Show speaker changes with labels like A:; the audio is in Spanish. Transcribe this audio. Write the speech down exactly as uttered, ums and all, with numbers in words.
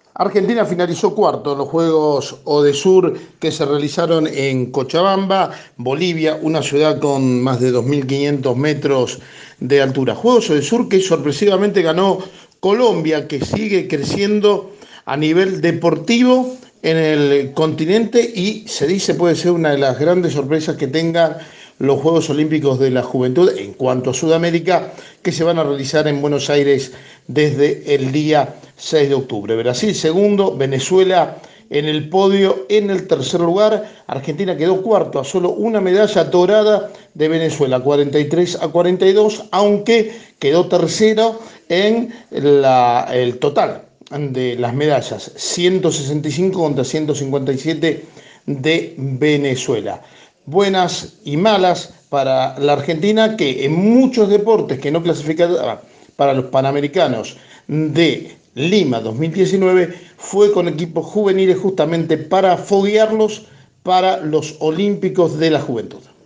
A: Argentina finalizó cuarto en los Juegos Odesur que se realizaron en Cochabamba, Bolivia, una ciudad con más de dos mil quinientos metros de altura. Juegos Odesur que sorpresivamente ganó Colombia, que sigue creciendo a nivel deportivo en el continente y se dice puede ser una de las grandes sorpresas que tengan los Juegos Olímpicos de la Juventud en cuanto a Sudamérica, que se van a realizar en Buenos Aires desde el día seis de octubre. Brasil segundo, Venezuela en el podio en el tercer lugar. Argentina quedó cuarto a solo una medalla dorada de Venezuela, cuarenta y tres a cuarenta y dos, aunque quedó tercero en la, el total de las medallas, ciento sesenta y cinco contra ciento cincuenta y siete de Venezuela. Buenas y malas para la Argentina, que en muchos deportes que no clasificaba para los Panamericanos de Lima dos mil diecinueve fue con equipos juveniles justamente para foguearlos para los Olímpicos de la Juventud.